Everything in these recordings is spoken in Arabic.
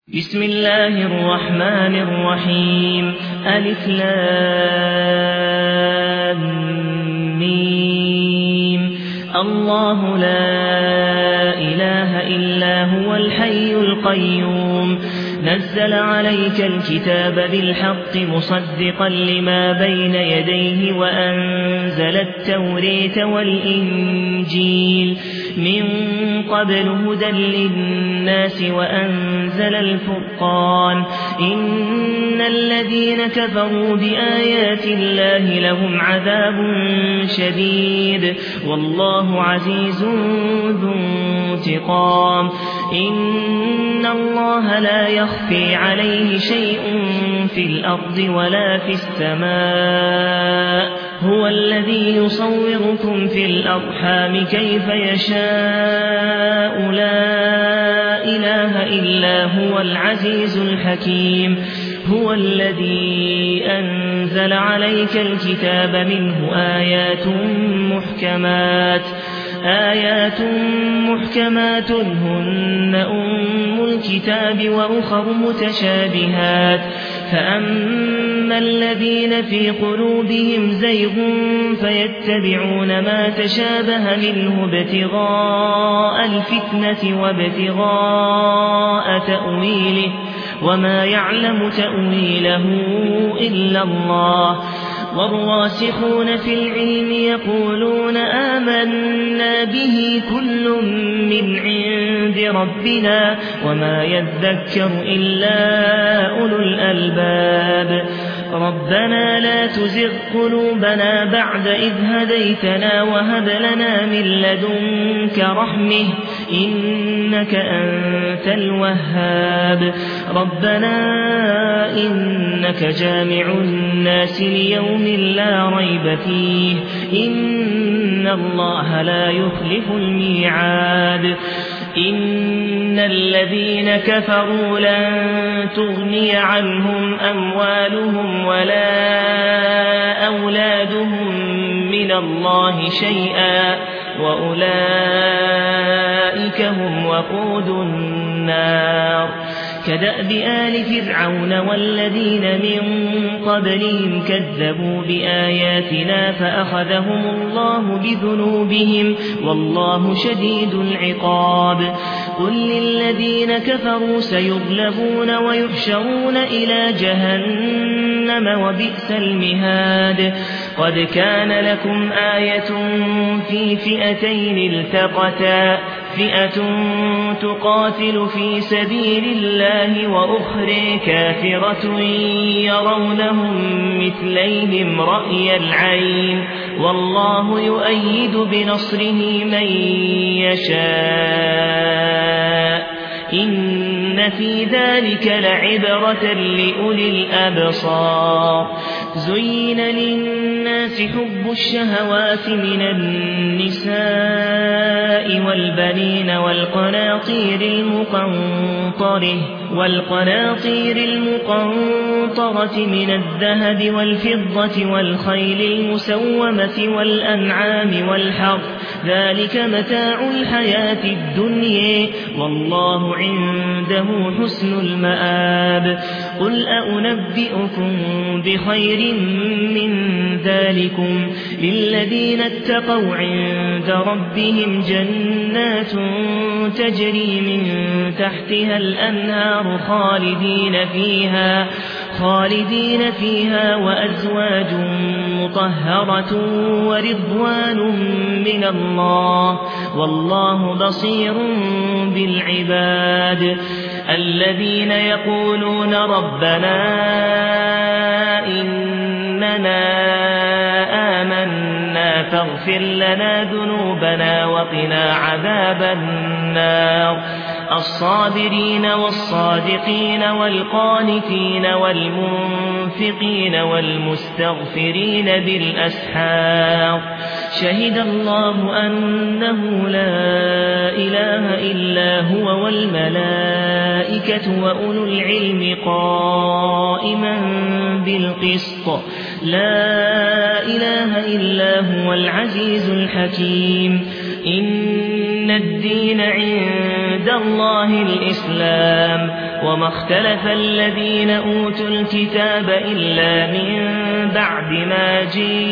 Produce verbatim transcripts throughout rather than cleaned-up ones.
بسم الله الرحمن الرحيم ألف لام ميم الله لا إله إلا هو الحي القيوم نزل عليك الكتاب بالحق مصدقا لما بين يديه وأنزل التوريت والإنجيل من قبل هدى للناس وأنزل الفرقان إن الذين كفروا بآيات الله لهم عذاب شديد والله عزيز ذو انتقام إن الله لا يخفي عليه شيء في الأرض ولا في السماء هو الذي يصوركم في الأرحام كيف يشاء لا إله إلا هو العزيز الحكيم هو الذي أنزل عليك الكتاب منه آيات محكمات آيات محكمات هن أم الكتاب وأخر متشابهات فأما الذين في قلوبهم زيغ فيتبعون ما تشابه منه ابتغاء الفتنة وابتغاء تأويله وما يعلم تأويله إلا الله والراسخون في العلم يقولون آمنا به كل من عند ربنا وما يذكر إلا أولو الألباب ربنا لا تزغ قلوبنا بعد إذ هديتنا وهب لنا من لدنك رحمة إنك أنت الوهاب ربنا إنك جامع الناس ليوم لا ريب فيه إن الله لا يخلف الميعاد إن الذين كفروا لن تغني عنهم أموالهم ولا أولادهم من الله شيئا وأولئك هم وقود النار كدأب آل فرعون والذين من قبلهم كذبوا بآياتنا فأخذهم الله بذنوبهم والله شديد العقاب قل للذين كفروا سيغلبون ويحشرون إلى جهنم وبئس المهاد قد كان لكم آية في فئتين التقتا فئة تقاتل في سبيل الله وأخرى كافرة يرونهم مثليهم رأي العين والله يؤيد بنصره من يشاء إن في ذلك لعبرة لأولي الأبصار زين للناس حب الشهوات من النساء والبنين والقناطير المقنطرة والقناطير المقنطرة من الذهب والفضة والخيل المسومة والأنعام والحرث ذلك متاع الحياة الدنيا والله عنده حسن المآب قل أنبئكم بخير من ذلكم للذين اتقوا عند ربهم جنات تجري من تحتها الأنهار خالدين فيها خالدين فيها وأزواج مطهرة ورضوان من الله والله بصير بالعباد الذين يقولون ربنا إننا آمنا فاغفر لنا ذنوبنا وقنا عذاب النار الصابرين والصادقين والقانتين والمنفقين والمستغفرين بالأسحار شهد الله أنه لا إله إلا هو والملائكة وأولو العلم قائما بالقسط لا إله إلا هو العزيز الحكيم إن الدين عند الله الإسلام وما اختلف الذين أوتوا الكتاب إلا من بعد ما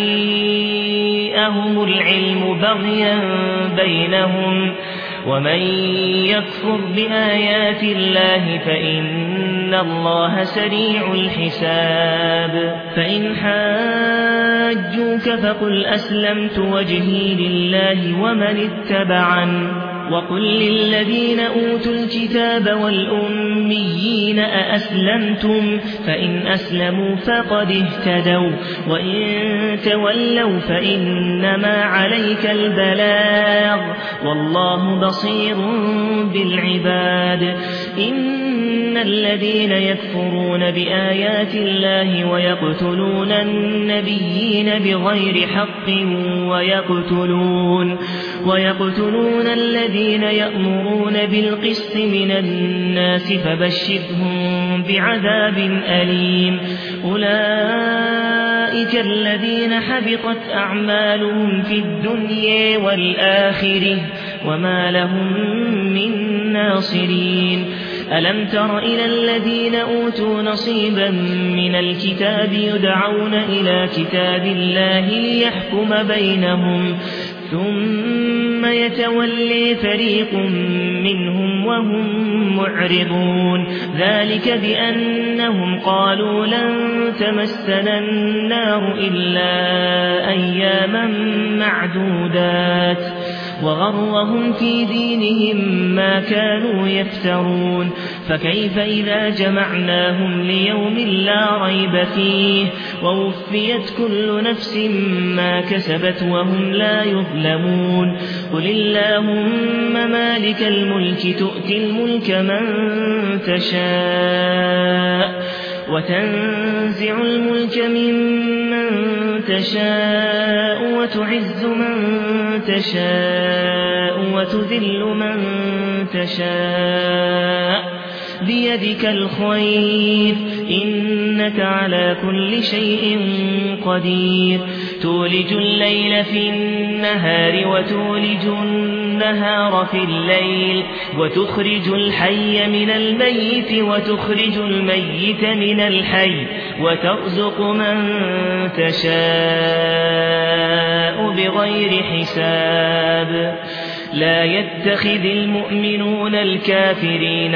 جاءهم العلم بغيا بينهم ومن يكفر بآيات الله فإن الله سريع الحساب فإن حاجوك فقل أسلمت وجهي لله ومن اتبعن وقل للذين أوتوا الكتاب والأميين أأسلمتم فإن أسلموا فقد اهتدوا وإن تولوا فإنما عليك البلاغ والله بصير بالعباد إن الذين يكفرون بآيات الله ويقتلون النبيين بغير حق ويقتلون, ويقتلون الذين يأمرون بالقسط من الناس فبشرهم بعذاب أليم أولئك الذين حبطت أعمالهم في الدنيا والآخرة وما لهم من ناصرين ألم تر إلى الذين أوتوا نصيبا من الكتاب يدعون إلى كتاب الله ليحكم بينهم ثم يتولي فريق منهم وهم معرضون ذلك بأنهم قالوا لن تمسنا النار إلا أياما معدودات وغرهم في دينهم ما كانوا يفترون فكيف إذا جمعناهم ليوم لا ريب فيه ووفيت كل نفس ما كسبت وهم لا يظلمون قل اللهم مالك الملك تؤتي الملك من تشاء وتنزع الملك ممن تشاء وتعز من تشاء وتذل من تشاء بيدك الخير إنك على كل شيء قدير تولج الليل في النهار وتولج النهار في الليل وتخرج الحي من الميت وتخرج الميت من الحي وترزق من تشاء بغير حساب لا يتخذ المؤمنون الكافرين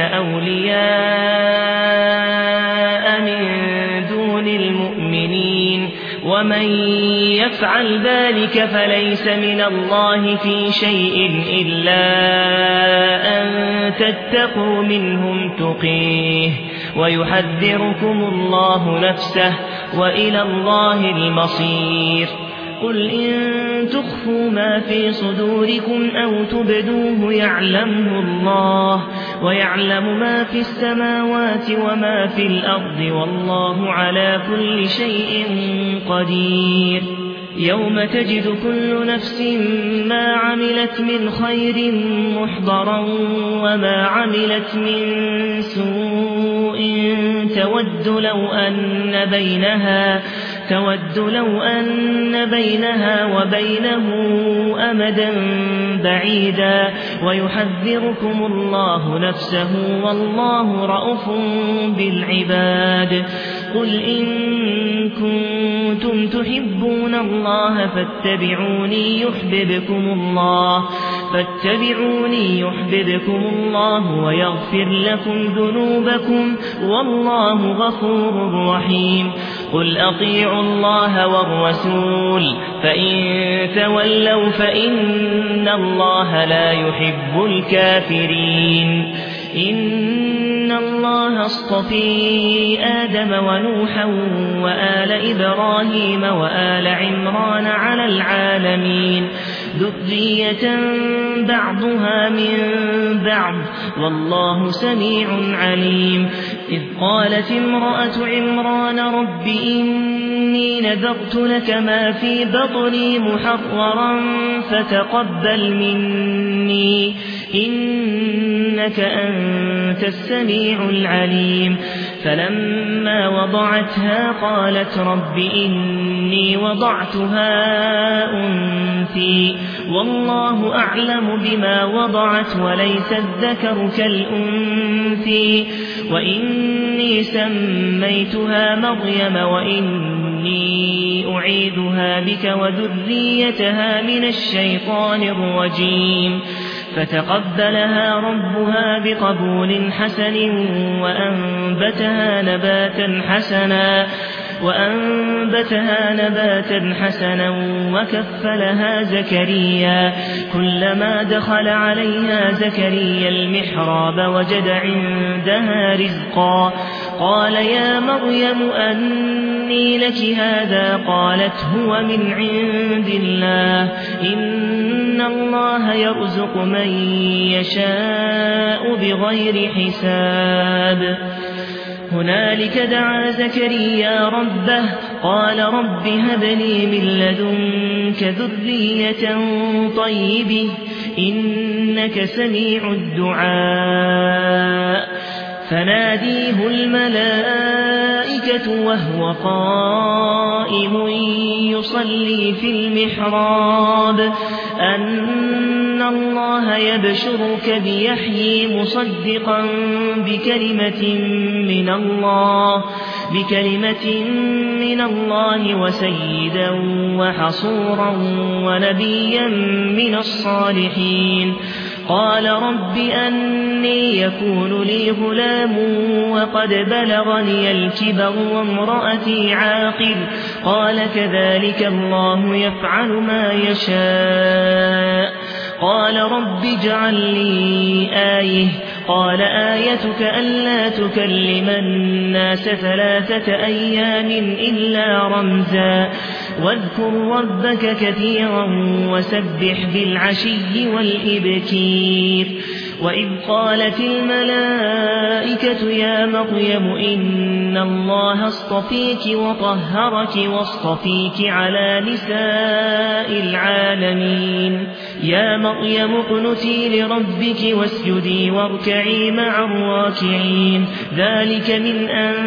أولياء من دون المؤمنين ومن يفعل ذلك فليس من الله في شيء إلا أن تتقوا منهم تقيه ويحذركم الله نفسه وإلى الله المصير قل إن تخفوا ما في صدوركم أو تبدوه يعلمه الله ويعلم ما في السماوات وما في الأرض والله على كل شيء قدير يوم تجد كل نفس ما عملت من خير محضرا وما عملت من سوء تود لو أن بينها تود لو أن بينها وبينه أمدا بعيدا ويحذركم الله نفسه والله رءوف بالعباد قل إن كنتم تحبون الله فاتبعوني يحببكم الله فاتبعوني يحببكم الله ويغفر لكم ذنوبكم والله غفور رحيم قل أطيعوا الله والرسول فإن تولوا فإن الله لا يحب الكافرين إن الله اصطفي آدم ونوحا وآل إبراهيم وآل عمران على العالمين ذرية بعضها من بعض والله سميع عليم إذ قالت امرأة عمران رب إني نذرت لك ما في بطني محررا فتقبل مني إن إنك أنت السميع العليم فلما وضعتها قالت رب إني وضعتها أنثى والله أعلم بما وضعت وليس الذكر كالأنثى وإني سميتها مريم وإني أعيذها بك وذريتها من الشيطان الرجيم فتقبلها ربها بقبول حسن وأنبتها نباتا حسنا وأنبتها نباتا حسنا وكفلها زكريا كلما دخل عليها زكريا المحراب وجد عندها رزقا قال يا مريم أني لك هذا قالت هو من عند الله إن الله يرزق من يشاء بغير حساب هنالك دعا زكريا ربه قال رب هب لي من لدنك ذرية طيبة إنك سميع الدعاء فناديه الملائكة وهو قائم يصلي في المحراب أن الله يبشرك بيحيى مصدقا بكلمة من الله بكلمة من الله وسيدا وحصورا ونبيا من الصالحين قال رب أني يكون لي غلام وقد بلغني الكبر وامرأتي عاقر قال كذلك الله يفعل ما يشاء قال رب اجعل لي آية قال آيتك ألا تكلم الناس ثلاثة أيام إلا رمزا واذكر ربك كثيرا وسبح بالعشي والإبكير وإذ قالت الملائكة يا مريم إن الله اصطفيك وطهرك واصطفيك على نساء العالمين يا مريم اقنتي لربك واسجدي واركعي مع الراكعين ذلك من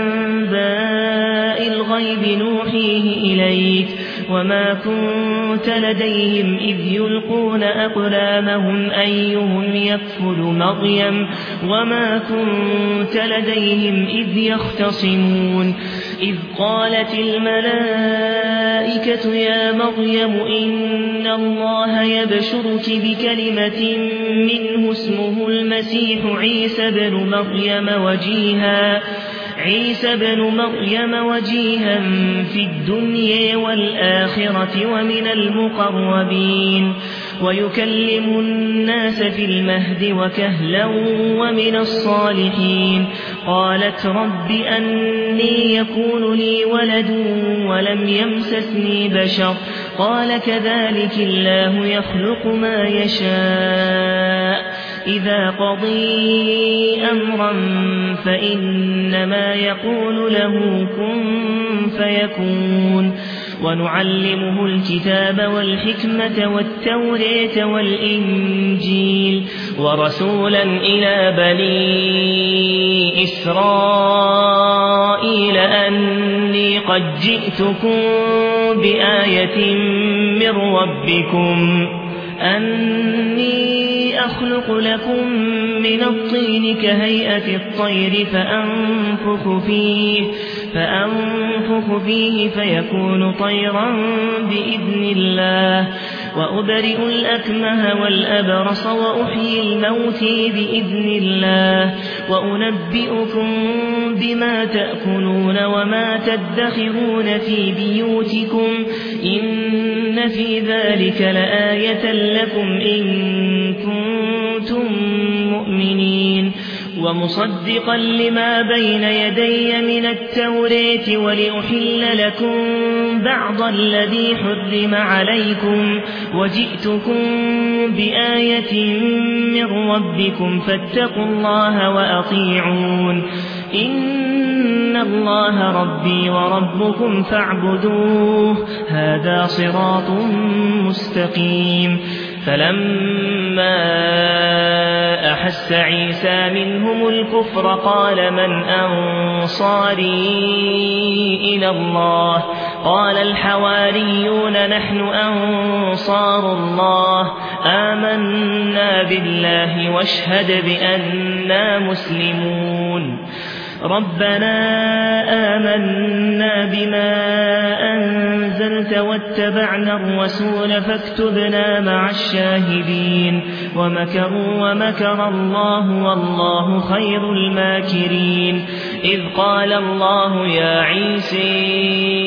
أنباء الغيب نوحيه إليك وما كنت لديهم إذ يلقون أقلامهم أيهم يكفل مريم وما كنت لديهم إذ يختصمون إذ قالت الملائكة يا مريم إن الله يبشرك بكلمة منه اسمه المسيح عيسى بن مريم وجيها عيسى بن مريم وجيها في الدنيا والآخرة ومن المقربين ويكلم الناس في المهد وكهلا ومن الصالحين قالت رب أني يكون لي ولد ولم يمسسني بشر قال كذلك الله يخلق ما يشاء إذا قضي أمرا فإنما يقول له كن فيكون ونعلمه الكتاب والحكمة والتوراة والإنجيل ورسولا إلى بني إسرائيل أني قد جئتكم بآية من ربكم أني أخلق لكم من الطين كهيئة الطير فأنفخ فيه فأنفخ فيه فيكون طيرا بإذن الله وأبرئ الأكمه والأبرص وأحيي الموت بإذن الله وأنبئكم بما تأكلون وما تدخرون في بيوتكم إن في ذلك لآية لكم إن كنتم مؤمنين ومصدقا لما بين يدي من التوراة ولأحل لكم بعض الذي حرم عليكم وجئتكم بآية من ربكم فاتقوا الله وأطيعون إن الله ربي وربكم فاعبدوه هذا صراط مستقيم فلما أحس عيسى منهم الكفر قال من أنصاري إلى الله قال الحواريون نحن أنصار الله آمنا بالله واشهد بأننا مسلمون ربنا آمنا بما أنزلت واتبعنا الرسول فاكتبنا مع الشاهدين ومكروا ومكر الله والله خير الماكرين إذ قال الله يا عيسى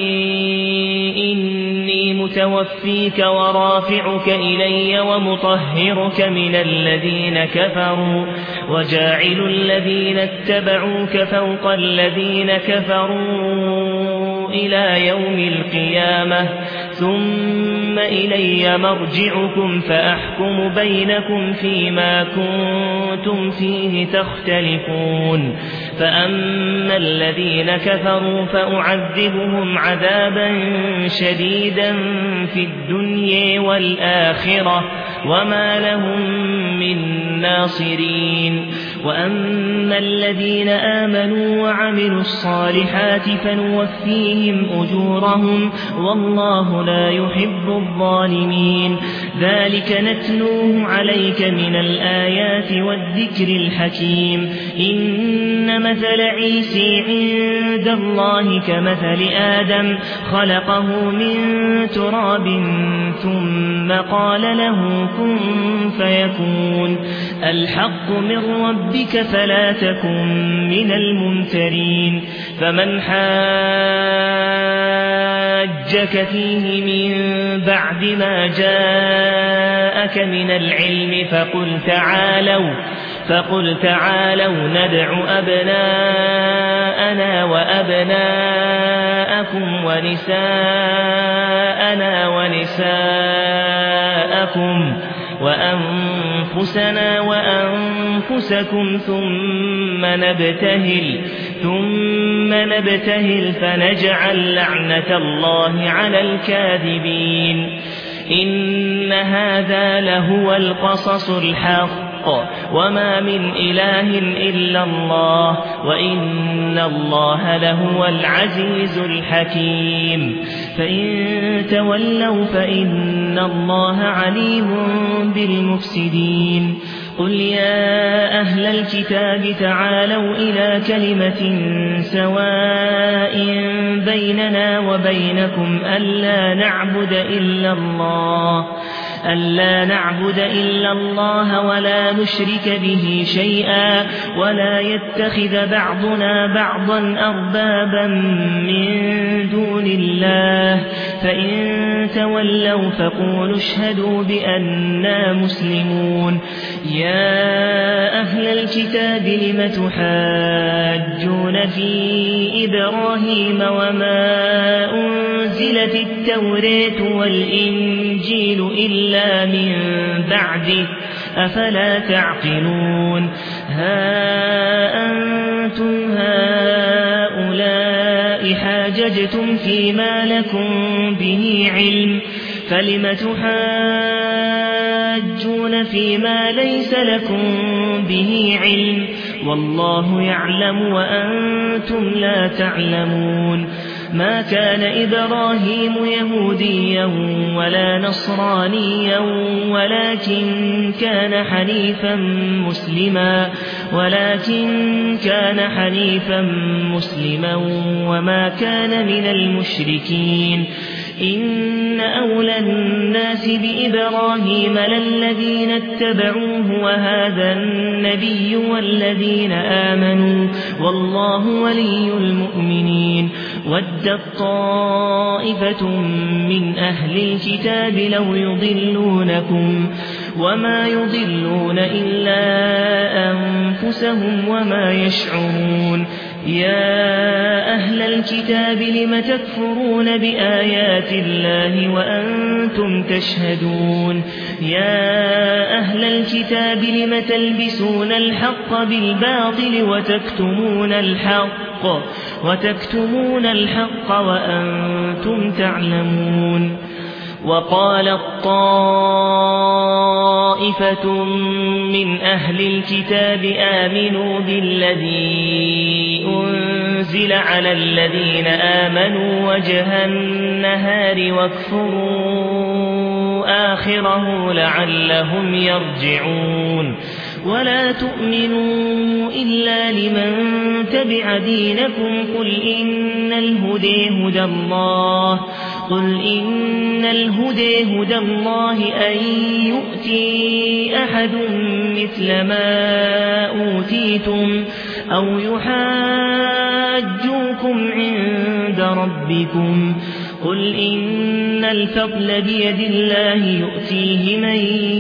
إني متوفيك ورافعك إلي ومطهرك من الذين كفروا وجاعل الذين اتبعوك فوق الذين كفروا إلى يوم القيامة ثم إلي مرجعكم فأحكم بينكم فيما كنتم فيه تختلفون فأما الذين كفروا فأعذبهم عذابا شديدا في الدنيا والآخرة وما لهم من ناصرين وأما الذين آمنوا وعملوا الصالحات فنوفيهم أجورهم والله لا يحب الظالمين ذلك نتلوه عليك من الآيات والذكر الحكيم إن مثل عيسى عند الله كمثل آدم خلقه من تراب ثم قال له كن فيكون الحق من ربك فلا تكن من الممترين فمن حاجك فيه من بعد ما جاءك من العلم فقل تعالوا فقل تعالوا ندع أبناءنا وأبناءكم ونساءنا ونساءكم وأنفسنا وأنفسكم ثم نبتهل ثم نبتهل فنجعل لعنة الله على الكاذبين إن هذا لهو القصص الحق وما من إله إلا الله وإن الله لهو العزيز الحكيم فإن تولوا فإن الله عليم بالمفسدين قل يا أهل الكتاب تعالوا إلى كلمة سواء بيننا وبينكم ألا نعبد إلا الله ألا نعبد إلا الله ولا نشرك به شيئا ولا يتخذ بعضنا بعضا أربابا من دون الله فإن تولوا فقولوا اشهدوا بأننا مسلمون يا أهل الكتاب لم تحاجون في إبراهيم وما أنزلت التوراة والإنجيل إلا من بعده أفلا تعقلون ها أنتم هؤلاء حاججتم فيما لكم به علم فلم تحاجون فيما ليس لكم به علم والله يعلم وأنتم لا تعلمون ما كان إبراهيم يهوديا ولا نصرانيا ولكن كان حنيفا مسلما ولكن كان حنيفا مسلما وما كان من المشركين إن أولى الناس بإبراهيم للذين اتبعوه وهذا النبي والذين آمنوا والله ولي المؤمنين ودت طائفة من أهل الكتاب لو يضلونكم وما يضلون إلا أنفسهم وما يشعرون يا أهل الكتاب لم تكفرون بآيات الله وأنتم تشهدون يا أهل الكتاب لم تلبسون الحق بالباطل وتكتمون الحق وتكتمون الحق وأنتم تعلمون وقالت طائفة من أهل الكتاب آمنوا بالذي أنزل على الذين آمنوا وجه النهار واكفروا آخره لعلهم يرجعون ولا تؤمنوا إلا لمن تبع دينكم قل إن الهدى هدى الله قل إن الهدى هدى الله أن يؤتي أحد مثل ما أوتيتم أو يحاجوكم عند ربكم قل إن الفضل بيد الله يؤتيه من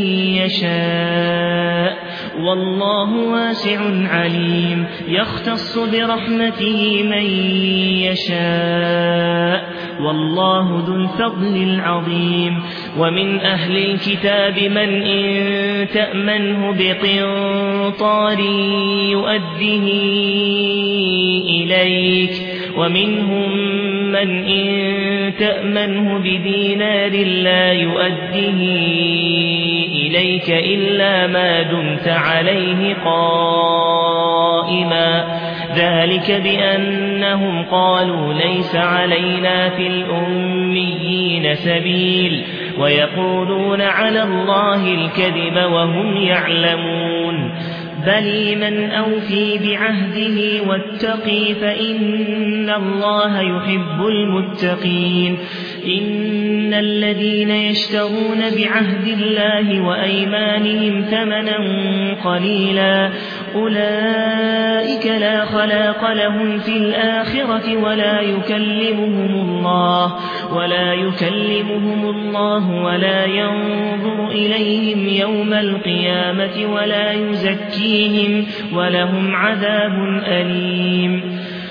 يشاء والله واسع عليم يختص برحمته من يشاء والله ذو الفضل العظيم ومن أهل الكتاب من إن تأمنه بقنطار يؤده إليك ومنهم من إن تأمنه بدينار لا يؤده إليك إلا ما دمت عليه قائما ذلك بأنهم قالوا ليس علينا في الأميين سبيل ويقولون على الله الكذب وهم يعلمون بل من أوفي بعهده واتقي فإن الله يحب المتقين إن الذين يشترون بعهد الله وأيمانهم ثمنا قليلا أولئك لا خلاق لهم في الآخرة ولا يكلمهم الله ولا يكلمهم الله ولا ينظر إليهم يوم القيامة ولا يزكيهم ولهم عذاب أليم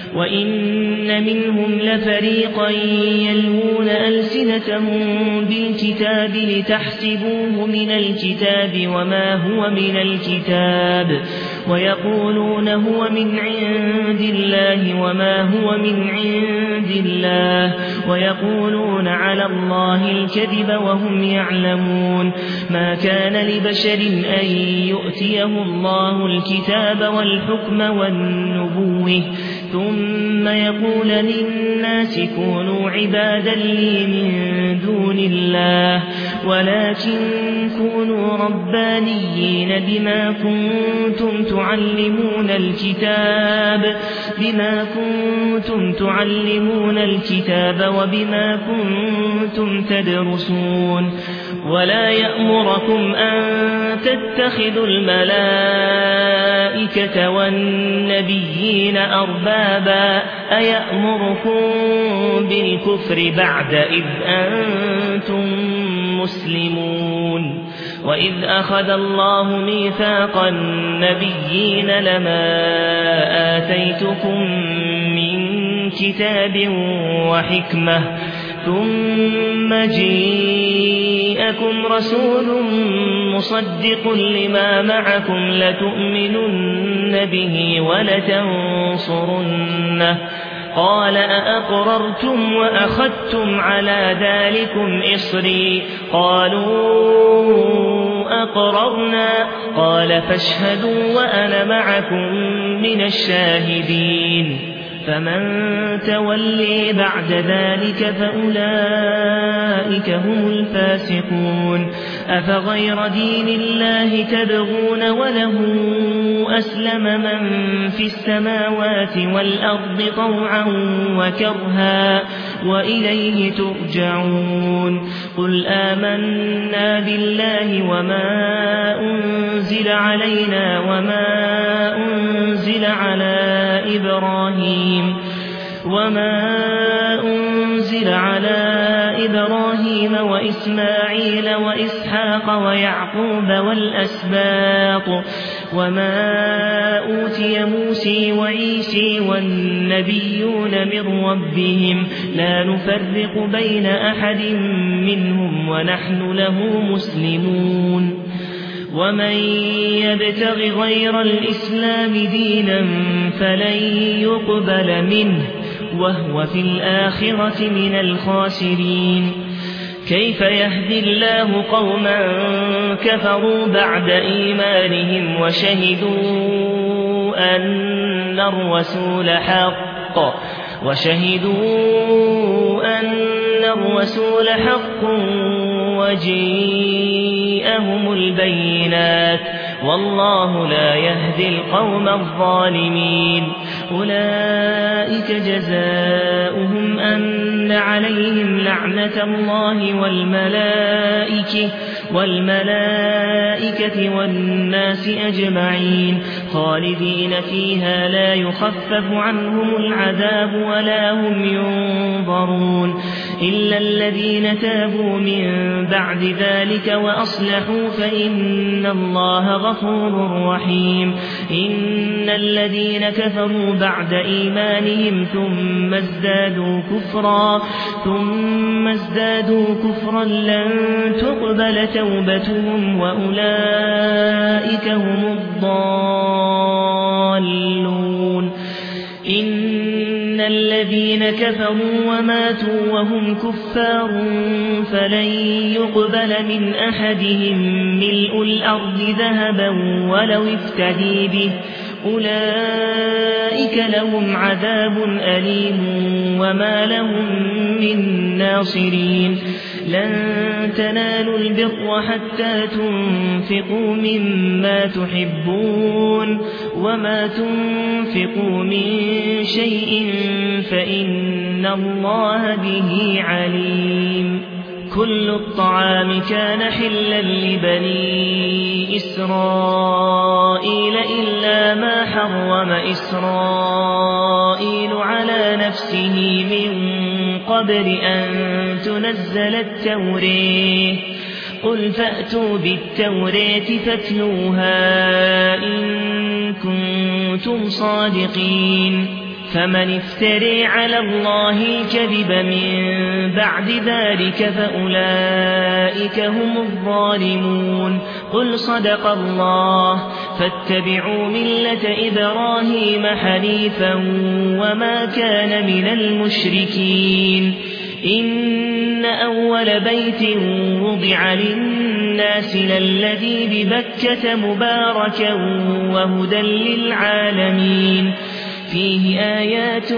وإن منهم لفريقا يلوون ألسنتهم بالكتاب لتحسبوه من الكتاب وما هو من الكتاب ويقولون هو من عند الله وما هو من عند الله ويقولون على الله الكذب وهم يعلمون ما كان لبشر أن يؤتيه الله الكتاب والحكم والنبوة ثم يقول للناس كونوا عبادا لي من دون الله ولكن كونوا ربانيين بما كنتم تعلمون الكتاب بما كنتم تعلمون الكتاب وبما كنتم تدرسون ولا يأمركم أن تتخذوا الملائكة والنبيين أربابا أيأمركم بالكفر بعد إذ أنتم مسلمون وإذ أخذ الله ميثاق النبيين لما آتيتكم من كتاب وحكمة ثم جاءكم رسول مصدق لما معكم لتؤمنن به ولتنصرنه قال أأقررتم وأخذتم على ذلكم إصري قالوا أقررنا قال فاشهدوا وأنا معكم من الشاهدين فمن تولي بعد ذلك فأولئك هم الفاسقون أفغير دين الله تبغون وله أسلم من في السماوات والأرض طوعا وكرها وإليه ترجعون قل آمنا بالله وما أنزل علينا وما أنزل على إبراهيم وما أنزل على إبراهيم وإسماعيل وإسحاق ويعقوب والأسباط وما أوتي موسى وعيسى والنبيون من ربهم لا نفرق بين أحد منهم ونحن له مسلمون ومن يبتغ غير الإسلام دينا فلن يقبل منه وهو في الآخرة من الخاسرين كيف يهدي الله قوما كفروا بعد إيمانهم وشهدوا أن الرسول حق وشهدوا أن الرسول حق وجيءهم البينات والله لا يهدي القوم الظالمين. أولئك جزاؤهم أن عليهم لعنة الله والملائكة والملائكة والناس أجمعين خالدين فيها لا يخفف عنهم العذاب ولا هم ينظرون إلا الذين تابوا من بعد ذلك وأصلحوا فإن الله غفور رحيم. إن الذين كفروا بعد إيمانهم ثم ازدادوا كفرا ثم ازدادوا كفرا لن تقبل توبتهم وأولئك هم الضالون. إن الذين كفروا وماتوا وهم كفار فلن يقبل من أحدهم ملء الأرض ذهبا ولو افتدي به أولئك لهم عذاب أليم وما لهم من ناصرين. لن تنالوا البر حتى تنفقوا مما تحبون وما تنفقوا من شيء فإن الله به عليم. كل الطعام كان حلا لبني إسرائيل إلا ما حرم إسرائيل على نفسه من قبل أن تنزل التوراة قل فأتوا بالتوراة فاتلوها إن كنتم صادقين. فمن افتري على الله الكذب من بعد ذلك فأولئك هم الظالمون. قل صدق الله فاتبعوا ملة إبراهيم حنيفا وما كان من المشركين. إن أول بيت وضع للناس للذي ببكة مباركا وهدى للعالمين فيه آيات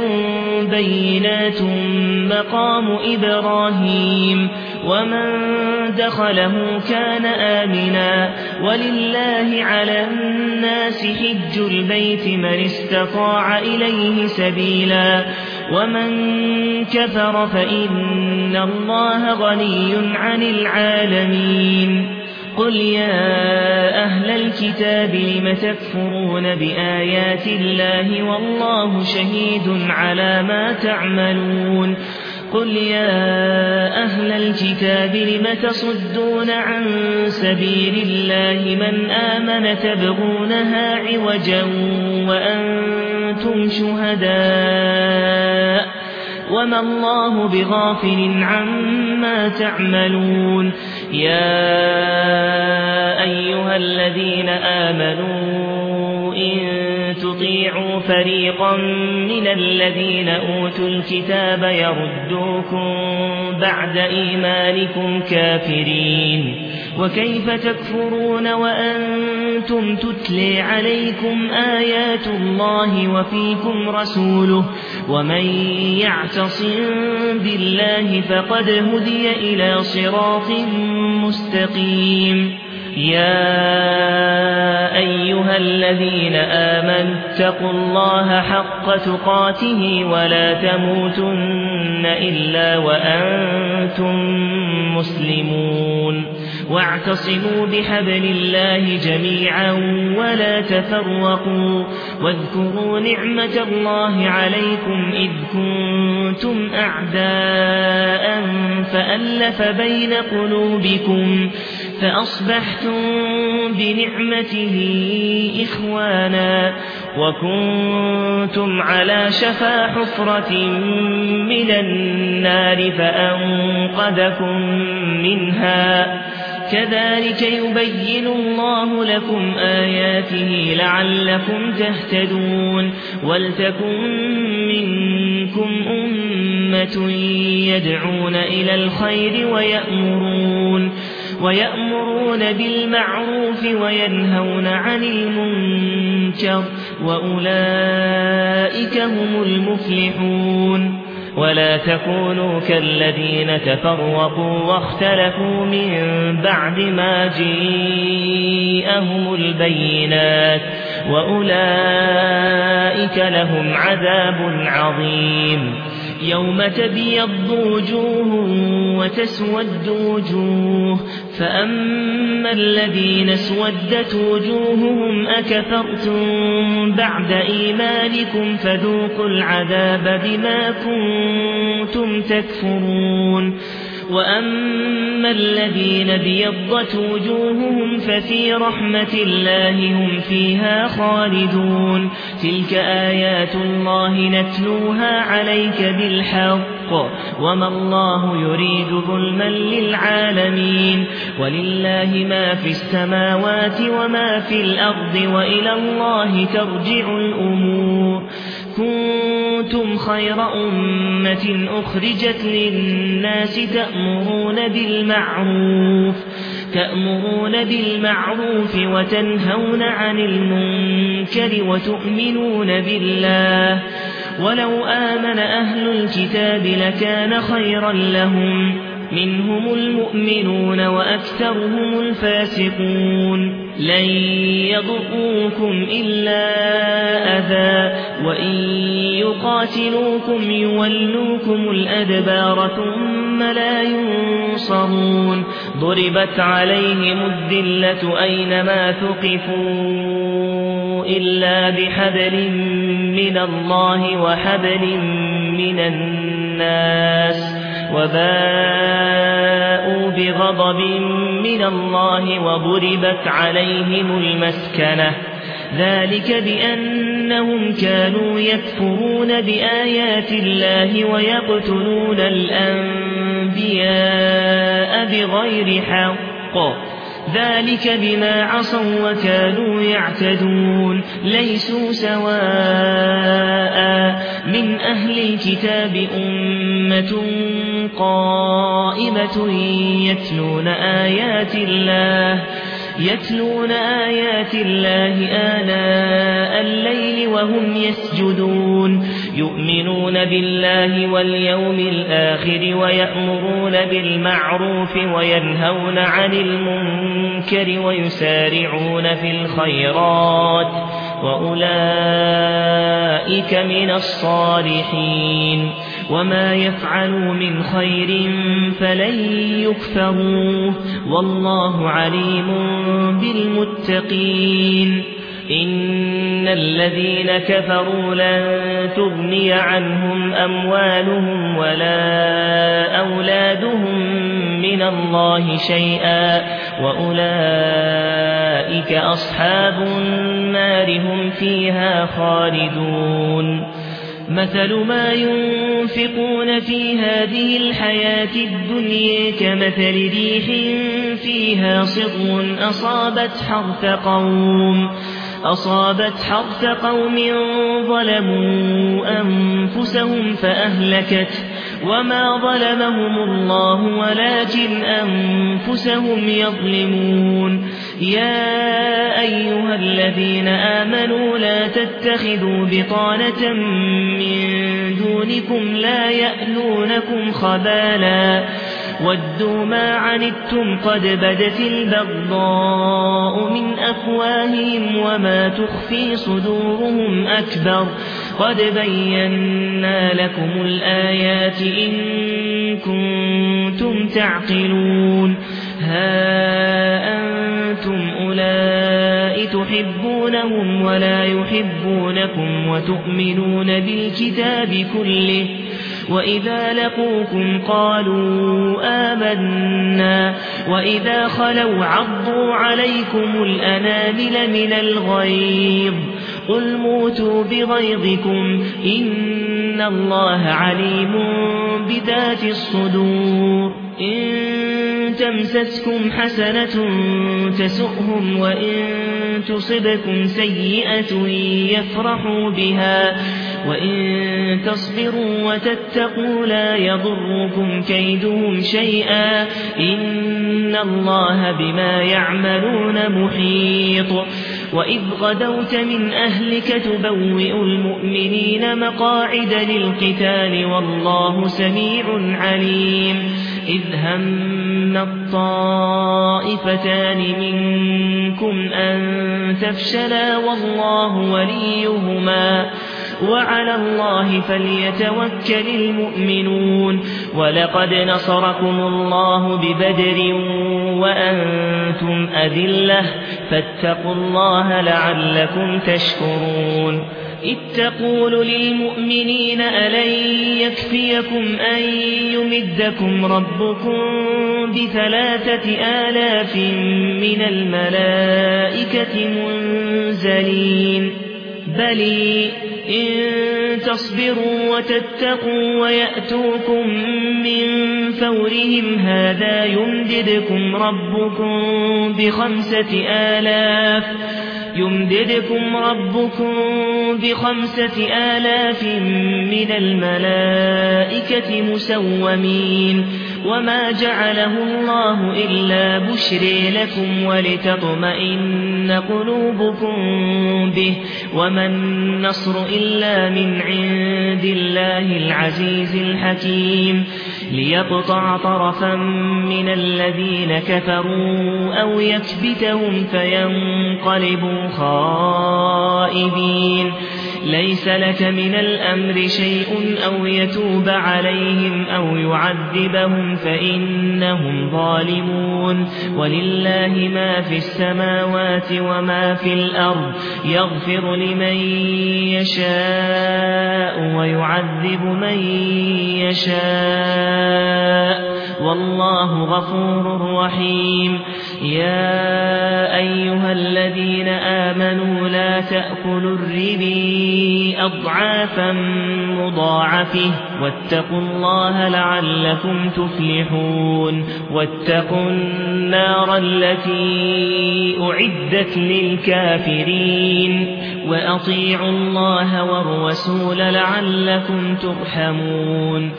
بينات مقام إبراهيم ومن دخله كان آمنا ولله على الناس حج البيت من استطاع إليه سبيلا ومن كفر فإن الله غني عن العالمين. قل يا أهل الكتاب لم تكفرون بآيات الله والله شهيد على ما تعملون. قل يا أهل الكتاب لم تصدون عن سبيل الله من آمن تبغونها عوجا وأنتم شهداء وما الله بغافل عما تعملون. يا أيها الذين آمنوا إن تطيعوا فريقا من الذين أوتوا الكتاب يردوكم بعد إيمانكم كافرين وكيف تكفرون وأنتم تتلي عليكم آيات الله وفيكم رسوله ومن يعتصم بالله فقد هدي إلى صراط مستقيم. يا أيها الذين آمنوا اتقوا الله حق تقاته ولا تموتن إلا وأنتم مسلمون واعتصموا بحبل الله جميعا ولا تفرقوا واذكروا نعمة الله عليكم إذ كنتم أعداء فألف بين قلوبكم فأصبحتم بنعمته إخوانا وكنتم على شفا حفرة من النار فأنقذكم منها كذلك يبين الله لكم آياته لعلكم تهتدون. ولتكن منكم أمة أمة يدعون إلى الخير ويأمرون ويأمرون بالمعروف وينهون عن المنكر وأولئك هم المفلحون ولا تكونوا كالذين تفرقوا واختلفوا من بعد ما جاءهم البينات وأولئك لهم عذاب عظيم يوم تبيض وجوه وتسود وجوه فأما الذين اسودت وجوههم أكفرتم بعد إيمانكم فذوقوا العذاب بما كنتم تكفرون وأما الذين ابيضت وجوههم ففي رحمة الله هم فيها خالدون تلك آيات الله نتلوها عليك بالحق وما الله يريد ظلما للعالمين ولله ما في السماوات وما في الأرض وإلى الله ترجع الأمور كنتم خير أمة أخرجت للناس تأمرون بالمعروف تأمرون بالمعروف وتنهون عن المنكر وتؤمنون بالله ولو آمن أهل الكتاب لكان خيرا لهم منهم المؤمنون وأكثرهم الفاسقون لن يضروكم إلا أذى وإن يقاتلوكم يولوكم الأدبار ثم لا ينصرون ضربت عليهم الذلة أينما ثقفوا إلا بحبل من الله وحبل من الناس وباءوا بغضب من الله وضربت عليهم المسكنة ذلك بأنهم كانوا يكفرون بآيات الله ويقتلون الأنبياء بغير حق ذلك بما عصوا وكانوا يعتدون ليسوا سواء من أهل الكتاب أمة قائمة يتلون آيات الله يتلون آيات الله آناء الليل وهم يسجدون يؤمنون بالله واليوم الآخر ويأمرون بالمعروف وينهون عن المنكر ويسارعون في الخيرات وأولئك من الصالحين وما يفعلوا من خير فلن يكفروه والله عليم بالمتقين إن الذين كفروا لن تغني عنهم أموالهم ولا أولادهم من الله شيئا وأولئك أصحاب النار هم فيها خالدون مثل ما ينفقون في هذه الحياة الدنيا كمثل ريح فيها صر أصابت حرث قوم أصابت حرث قوم ظلموا أنفسهم فأهلكت وما ظلمهم الله ولكن أنفسهم يظلمون يا أيها الذين آمنوا لا تتخذوا بطانة من دونكم لا يألونكم خبالا ودوا ما عنتم قد بدت البغضاء من أفواههم وما تخفي صدورهم أكبر قد بينا لكم الآيات إن كنتم تعقلون ها أنتم أولئك تحبونهم ولا يحبونكم وتؤمنون بالكتاب كله وإذا لقوكم قالوا آمنا وإذا خلوا عضوا عليكم الأنامل من الغيظ قل موتوا بغيظكم إن الله عليم بذات الصدور إن تمسسكم حسنة تسؤهم وإن تصبكم سيئة يفرحوا بها وإن تصبروا وتتقوا لا يضركم كيدهم شيئا إن الله بما يعملون محيط وإذ غدوت من أهلك تبوئ المؤمنين مقاعد للقتال والله سميع عليم إذ هم الطائفتان منكم أن تفشلا والله وليهما وعلى الله فليتوكل المؤمنون ولقد نصركم الله ببدر وأنتم أذلة فاتقوا الله لعلكم تشكرون إذ تقول للمؤمنين ألن يكفيكم أن يمدكم ربكم بثلاثة آلاف من الملائكة منزلين بل إن تصبروا وتتقوا ويأتوكم من فورهم هذا يمددكم ربكم بخمسة آلاف يمددكم ربكم بخمسة آلاف من الملائكة مسومين وما جعله الله إلا بشري لكم ولتطمئن قلوبكم به وما النصر إلا من عند الله العزيز الحكيم ليقطع طرفا من الذين كفروا أو يكبتهم فينقلبوا خائبين ليس لك من الأمر شيء أو يتوب عليهم أو يعذبهم فإنهم ظالمون ولله ما في السماوات وما في الأرض يغفر لمن يشاء ويعذب من يشاء والله غفور رحيم يا أيها الذين آمنوا لا تأكلوا الربا أضعافا مضاعفة واتقوا الله لعلكم تفلحون واتقوا النار التي أعدت للكافرين وأطيعوا الله والرسول لعلكم ترحمون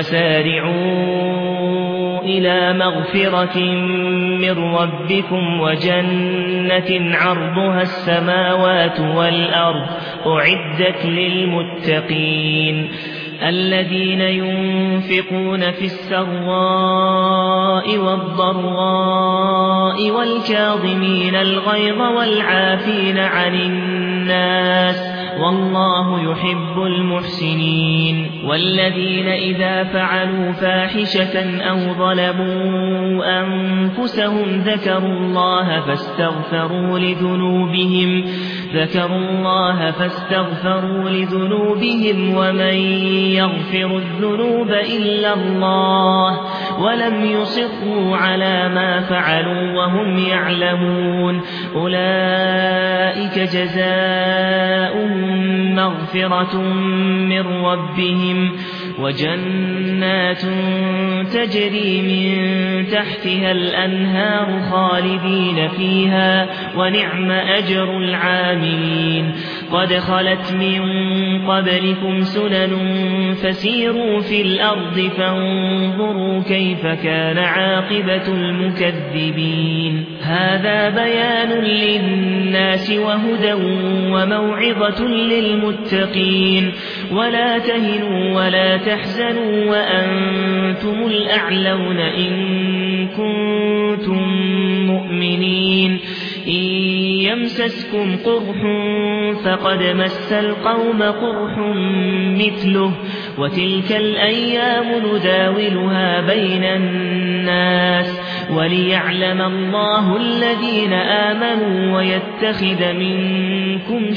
وسارعوا إلى مغفرة من ربكم وجنة عرضها السماوات والأرض أعدت للمتقين الذين ينفقون في السراء والضراء والكاظمين الغيظ والعافين عن الناس والله يحب المحسنين والذين إذا فعلوا فاحشة أو ظلموا أنفسهم ذكروا الله فاستغفروا لذنوبهم ذكروا الله فاستغفروا لذنوبهم ومن يغفر الذنوب إلا الله ولم يصروا على ما فعلوا وهم يعلمون أولئك جزاؤهم مغفرة من ربهم وجنات تجري من تحتها الأنهار خالدين فيها ونعم أجر العاملين قد خلت من قبلكم سنن فسيروا في الأرض فانظروا كيف كان عاقبة المكذبين هذا بيان للناس وهدى وموعظة للمتقين ولا تهنوا ولا تحزنوا وأنتم الأعلون إن كنتم مؤمنين إن يمسسكم قرح فقد مس القوم قرح مثله وتلك الأيام نداولها بين الناس وليعلم الله الذين آمنوا ويتخذ منكم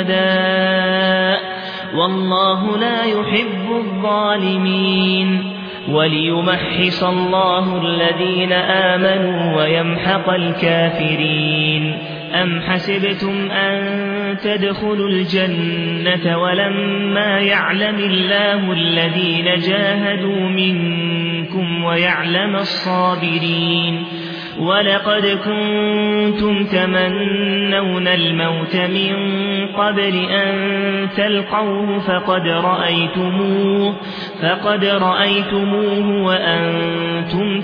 شهداء والله لا يحب الظالمين وليمحص الله الذين آمنوا ويمحق الكافرين أم حسبتم أن تدخلوا الجنة ولما يعلم الله الذين جاهدوا منكم ويعلم الصابرين ولقد كنتم تمنون الموت من قبل أن تلقوه فقد رأيتموه, فقد رأيتموه وأنتم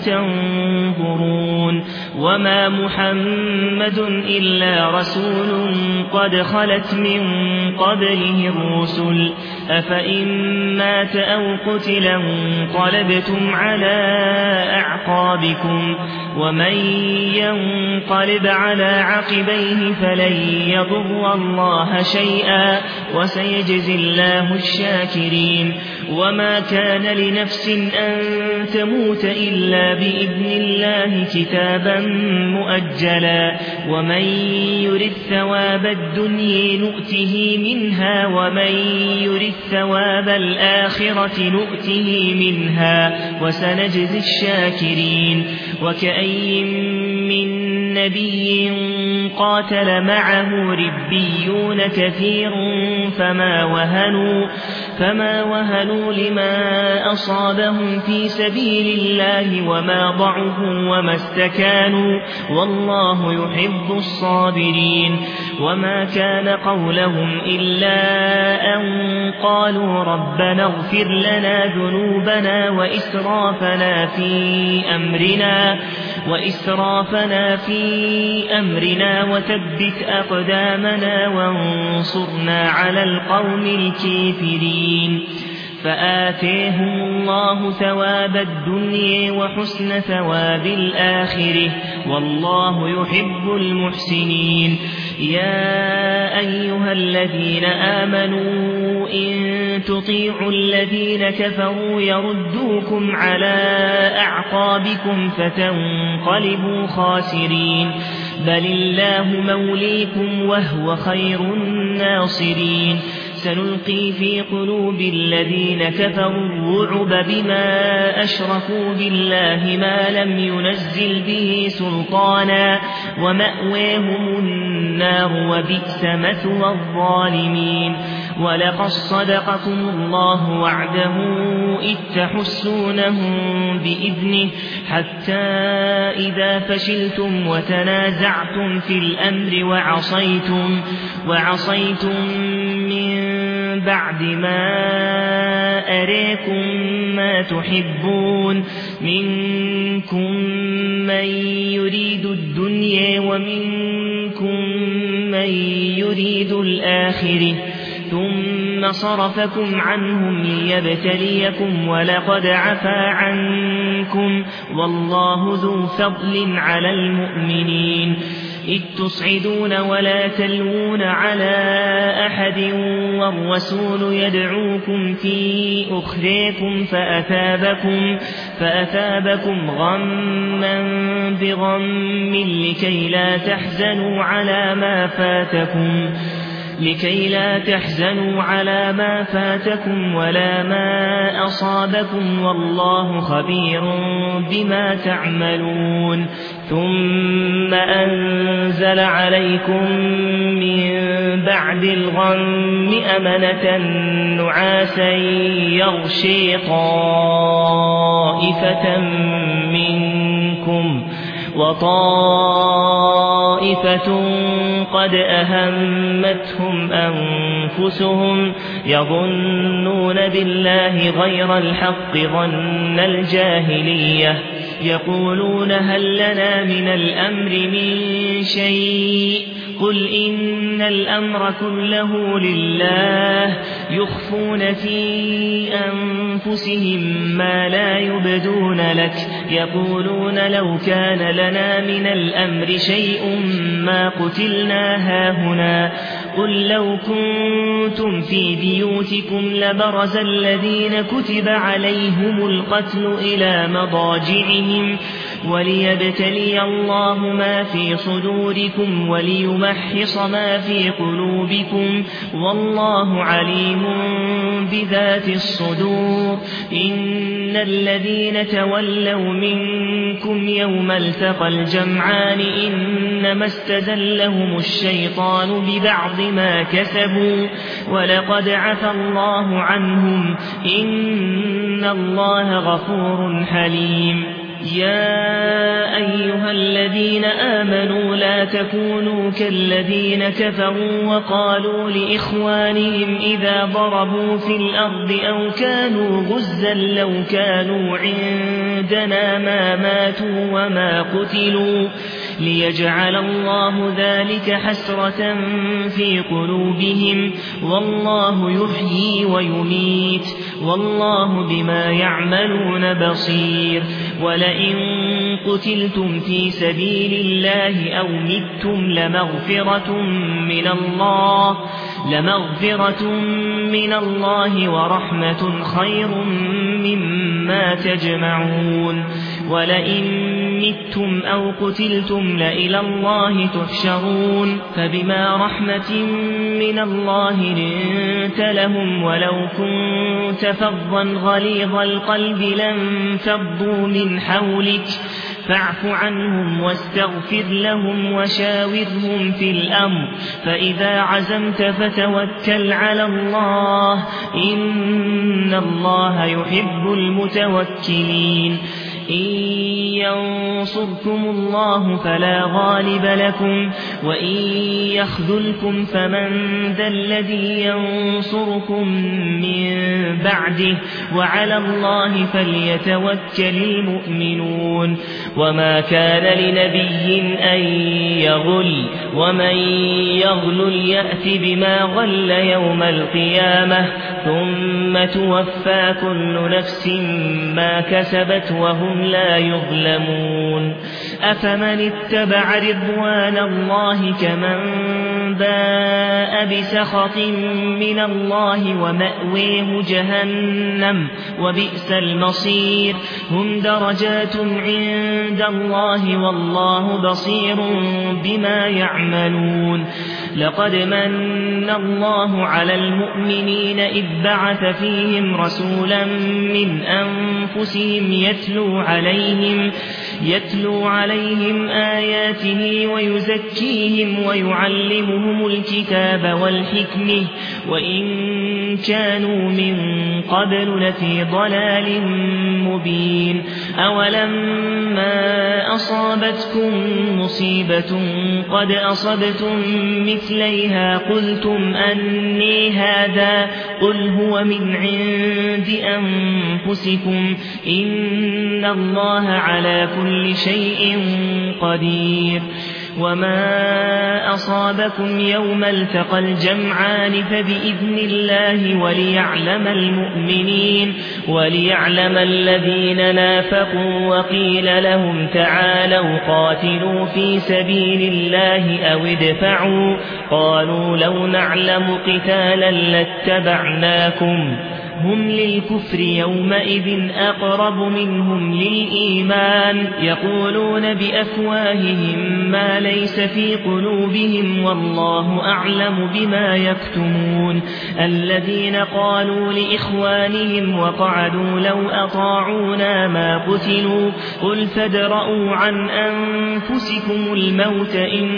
تنظرون وما محمد إلا رسول قد خلت من قبله الرسل أفإن مات أو قتل انقلبتم على أعقابكم ومن ينقلب على عقبيه فلن يضر الله شيئا وسيجزي الله الشاكرين وما كان لنفس أن تموت إلا بإذن الله كتابا مؤجلا ومن يرد ثواب الدنيا نؤته منها ومن يرد ثواب الآخرة نؤته منها وسنجزي الشاكرين وكأي من نبي قاتل معه ربيون كثير فما وهنوا, فما وهنوا لما أصابهم في سبيل الله وما ضعفوا وما استكانوا والله يحب الصابرين وما كان قولهم إلا أن قالوا ربنا اغفر لنا ذنوبنا وإسرافنا في أمرنا وإسرافنا في أمرنا وثبت أقدامنا وانصرنا على القوم الكافرين فآتيهم الله ثواب الدنيا وحسن ثواب الآخرة والله يحب المحسنين يا أيها الذين آمنوا إن تطيعوا الذين كفروا يردوكم على أعقابكم فتنقلبوا خاسرين بل الله موليكم وهو خير الناصرين سنلقي في قلوب الذين كفروا الرعب بما أشركوا بالله ما لم ينزل به سلطانا ومأويهم النار وبئس مثوى الظالمين ولقد صدقكم الله وعده إذ تحسونهم بإذنه حتى إذا فشلتم وتنازعتم في الأمر وعصيتم, وعصيتم من بعد ما أريكم ما تحبون منكم من يريد الدنيا ومنكم من يريد الآخرة ثم صرفكم عنهم ليبتليكم ولقد عفا عنكم والله ذو فضل على المؤمنين إذ تصعدون ولا تلوون على أحد والرسول يدعوكم في أخريكم فأثابكم, فأثابكم غما بغم لكي لا تحزنوا على ما فاتكم لكي لا تحزنوا على ما فاتكم ولا ما أصابكم والله خبير بما تعملون ثم أنزل عليكم من بعد الغم أمنة نعاسا يغشي طائفة منكم وطائفة قد أهمتهم أنفسهم يظنون بالله غير الحق ظن الجاهلية يقولون هل لنا من الأمر من شيء قل إن الأمر كله لله يخفون في أنفسهم ما لا يبدون لك يقولون لو كان لنا من الأمر شيء ما قتلنا هاهنا قل لو كنتم في بيوتكم لبرز الذين كتب عليهم القتل إلى مضاجعهم وليبتلي الله ما في صدوركم وليمحص ما في قلوبكم والله عليم بذات الصدور إن الذين تولوا منكم يوم التقى الجمعان إنما استزلهم الشيطان ببعض ما كسبوا ولقد عفى الله عنهم إن الله غفور حليم يا أيها الذين آمنوا لا تكونوا كالذين كفروا وقالوا لإخوانهم إذا ضربوا في الأرض أو كانوا غزا لو كانوا عندنا ما ماتوا وما قتلوا ليجعل الله ذلك حسرة في قلوبهم والله يحيي ويميت والله بما يعملون بصير ولئن قتلتم في سبيل الله أو متم لمغفرة من الله لمغفرة من الله ورحمة خير مما تجمعون ولئن متم أو قتلتم لإلى الله تحشرون فبما رحمة من الله لنت لهم ولو كنت فظا غليظ القلب لانفضوا من حولك فاعف عنهم واستغفر لهم وشاورهم في الأمر فإذا عزمت فتوكل على الله إن الله يحب المتوكلين إن ينصركم الله فلا غالب لكم وإن يخذلكم فمن ذا الذي ينصركم من بعده وعلى الله فليتوكل المؤمنون وما كان لنبي أن يغل ومن يغل يأت بما غل يوم القيامة ثم توفى كل نفس ما كسبت وهم لا يظلمون أفمن اتبع رضوان الله كمن باء بسخط من الله ومأويه جهنم وبئس المصير هم درجات عند الله والله بصير بما يعملون لقد من الله على المؤمنين إذ بعث فيهم رسولا من أنفسهم يتلو عليهم يتلو عليهم آياته ويزكيهم ويعلمهم الكتاب والحكمة وإن كانوا من قبل لفي ضلال مبين أولما أصابتكم مصيبة قد أصبتم مثليها قلتم أني هذا قل هو من عند أنفسكم إن الله على كل شيء قدير وما أصابكم يوم التقى الجمعان فبإذن الله وليعلم المؤمنين وليعلم الذين نافقوا وقيل لهم تعالوا قاتلوا في سبيل الله أو ادفعوا قالوا لو نعلم قتالا لاتبعناكم هم للكفر يومئذ أقرب منهم للإيمان يقولون بأفواههم ما ليس في قلوبهم والله أعلم بما يكتمون الذين قالوا لإخوانهم وقعدوا لو أطاعونا ما قتلوا قل فادرءوا عن أنفسكم الموت إن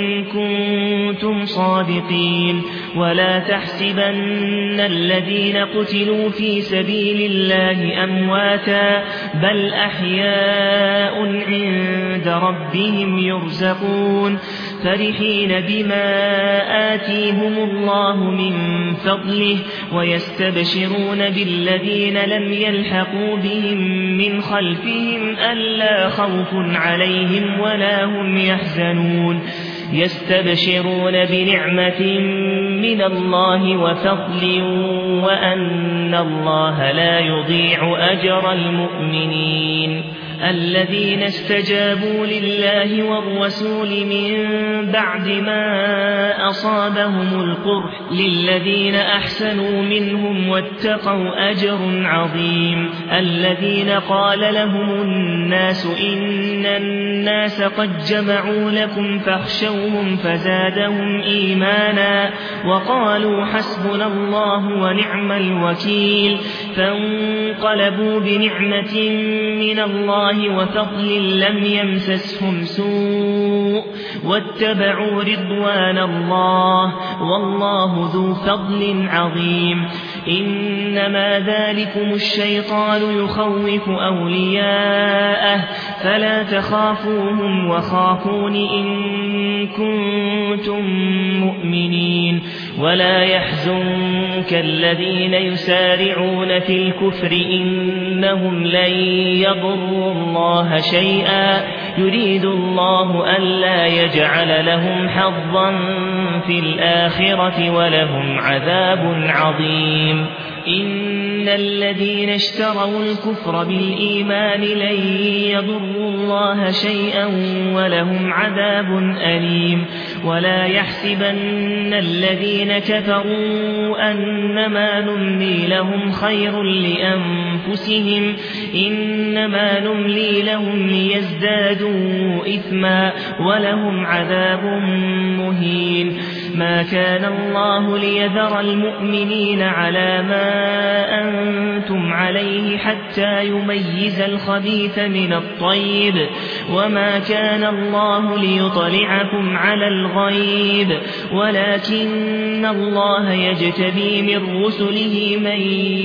كنتم صادقين ولا تحسبن الذين قتلوا في سبيل الله أمواتا بل أحياء عند ربهم يرزقون فرحين بما آتيهم الله من فضله ويستبشرون بالذين لم يلحقوا بهم من خلفهم ألا خوف عليهم ولا هم يحزنون يستبشرون بنعمة من الله وفضل وأن الله لا يضيع أجر المؤمنين الذين استجابوا لله والرسول من بعد ما أصابهم القرح للذين أحسنوا منهم واتقوا أجر عظيم الذين قال لهم الناس إن الناس قد جمعوا لكم فاخشوهم فزادهم إيمانا وقالوا حسبنا الله ونعم الوكيل فانقلبوا بنعمة من الله وفضل لم يمسسهم سوء واتبعوا رضوان الله والله ذو فضل عظيم إنما ذلكم الشيطان يخوف أولياءه فلا تخافوهم وخافون إن كنتم مؤمنين ولا يحزنك الذين يسارعون في الكفر إنهم لن يضروا الله شيئا يريد الله ألا يجعل لهم حظا في الآخرة ولهم عذاب عظيم إن الذين اشتروا الكفر بالإيمان لن يضروا الله شيئا ولهم عذاب أليم ولا يحسبن الذين كفروا أنما نملي لهم خير لأنفسهم إنما نملي لهم ليزدادوا إثما ولهم عذاب مهين ما كان الله ليذر المؤمنين على ما أنتم عليه حتى يميز الخبيث من الطيب وما كان الله ليطلعكم على الغيب ولكن الله يجتبي من رسله من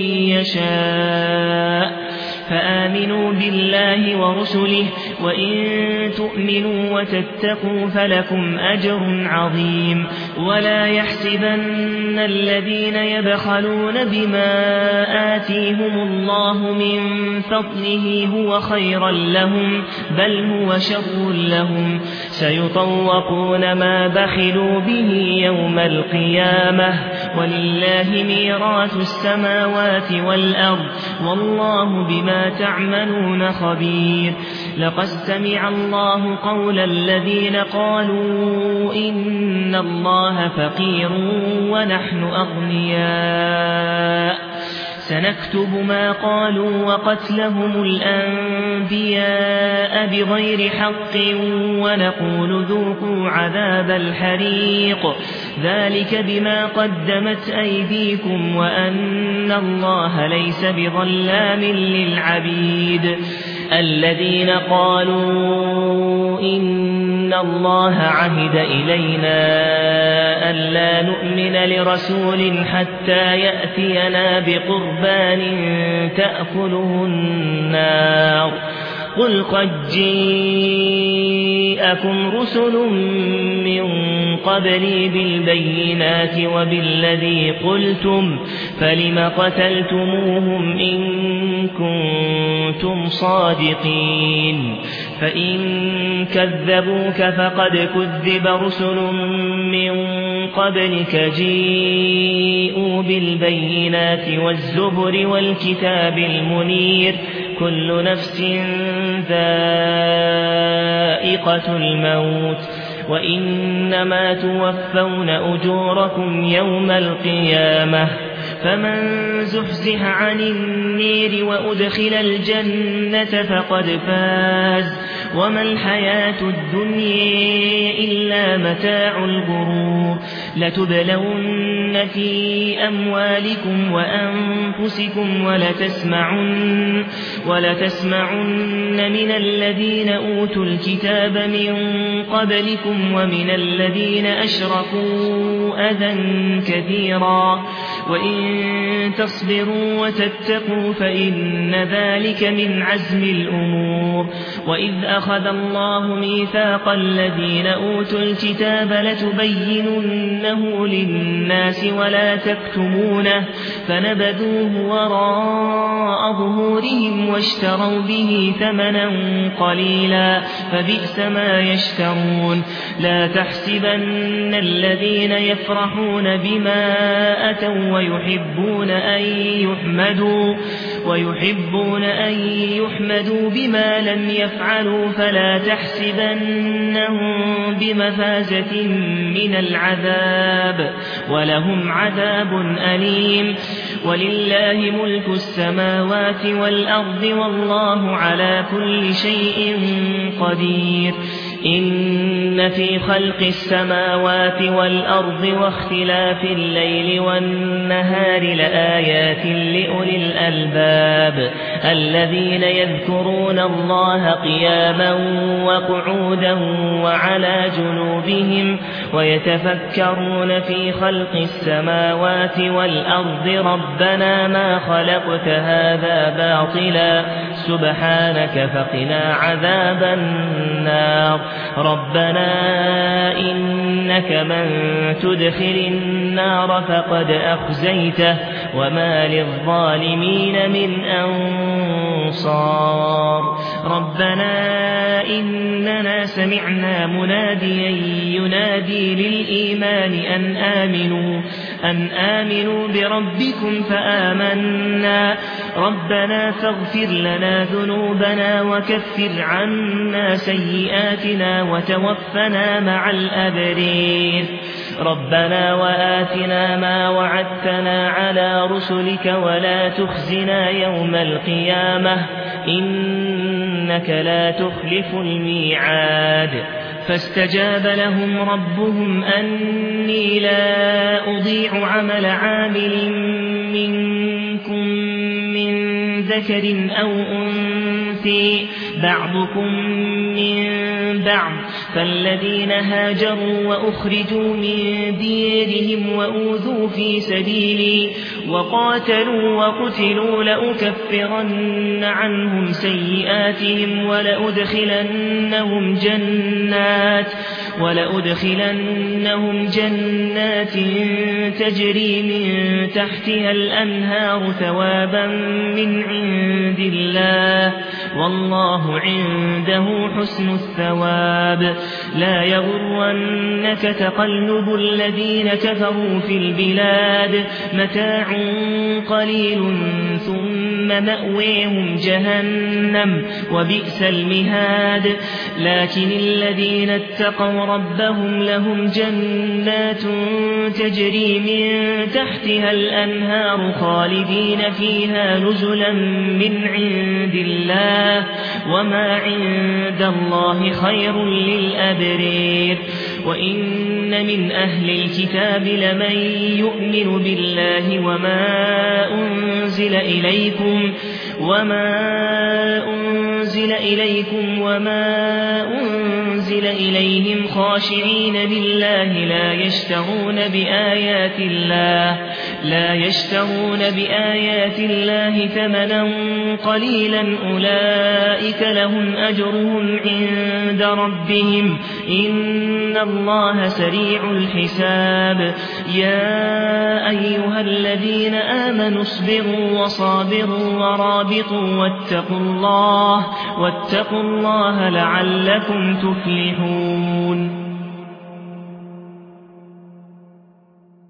يشاء فآمنوا بالله ورسله وإن تؤمنوا وتتقوا فلكم أجر عظيم ولا يحسبن الذين يبخلون بما آتيهم الله من فضله هو خيرا لهم بل هو شر لهم سيطوقون ما بخلوا به يوم القيامة ولله ميراث السماوات والأرض والله بما تعملون خبير لقد سمع الله قول الذين قالوا إن الله فقير ونحن أغنياء سنكتب ما قالوا وقتلهم الأنبياء بغير حق ونقول ذوقوا عذاب الحريق ذلك بما قدمت أيديكم وأن الله ليس بظلام للعبيد الذين قالوا إن الله عهد إلينا ألا نؤمن لرسول حتى يأتينا بقربان تأكله النار قل قد جاءكم رسل من قبلي بالبينات وبالذي قلتم فلم قتلتموهم إن كنتم صادقين فإن كذبوك فقد كذب رسل من قبلك جاءوا بالبينات والزبر والكتاب المنير كل نفس ذائقة الموت وإنما توفون أجوركم يوم القيامة فمن زحزح عن النير وأدخل الجنة فقد فاز وما الحياة الدنيا إلا متاع الغرور لتبلون في أموالكم وأنفسكم ولتسمعن, ولتسمعن من الذين أوتوا الكتاب من قبلكم ومن الذين أشركوا أذى كثيرا وإن تصبروا وتتقوا فإن ذلك من عزم الأمور وإذ أخذ الله ميثاق الذين أوتوا الكتاب لتبيننه للناس ولا تكتمونه فنبذوه وراء ظهورهم واشتروا به ثمنا قليلا فبئس ما يشترون لا تحسبن الذين يفرحون بما أتوا ويحبون أن يحمدوا ويحبون أن يحمدوا بما لم يفعلوا فلا تحسبنهم بمفازة من العذاب ولهم عذاب أليم ولله ملك السماوات والأرض والله على كل شيء قدير إن في خلق السماوات والأرض واختلاف الليل والنهار لآيات لأولي الألباب الذين يذكرون الله قياما وقعودا وعلى جنوبهم ويتفكرون في خلق السماوات والأرض ربنا ما خلقت هذا باطلا سبحانك فقنا عذاب النار ربنا إنك من تدخل النار فقد أخزيته وما للظالمين من أنصار ربنا إننا سمعنا مناديا ينادي للإيمان أن آمنوا أن آمنوا بربكم فآمنا ربنا فاغفر لنا ذنوبنا وكفر عنا سيئاتنا وتوفنا مع الأبرير ربنا وآتنا ما وعدتنا على رسلك ولا تخزنا يوم القيامة إنك لا تخلف الميعاد فاستجاب لهم ربهم أني لا أضيع عمل عامل منكم من ذكر أو أنثى بعضكم من بعض فالذين هاجروا وأخرجوا من ديرهم وأوذوا في سبيلي وقاتلوا وقتلوا لأكفرن عنهم سيئاتهم ولأدخلنهم جنات ولأدخلنهم جنات تجري من تحتها الأنهار ثوابا من عند الله والله عنده حسن الثواب لا يغرنك تقلب الذين كفروا في البلاد متاع قليل ثم مأويهم جهنم وبئس المهاد لكن الذين اتقوا ربهم لهم جنات تجري من تحتها الأنهار خالدين فيها نزلا من عند الله وما عند الله خير للأبرير وإن من أهل الكتاب لمن يؤمن بالله وما أنزل إليكم وما أنزل إليكم وما أنزل إليهم خاشعين لله لا يشترون بآيات الله لا يشترون بآيات الله ثمنا قليلا أولئك لهم أجرهم عند ربهم إن الله سريع الحساب يا أيها الذين آمنوا اصبروا وصابروا ورابطوا واتقوا الله واتقوا الله لعلكم تفلحون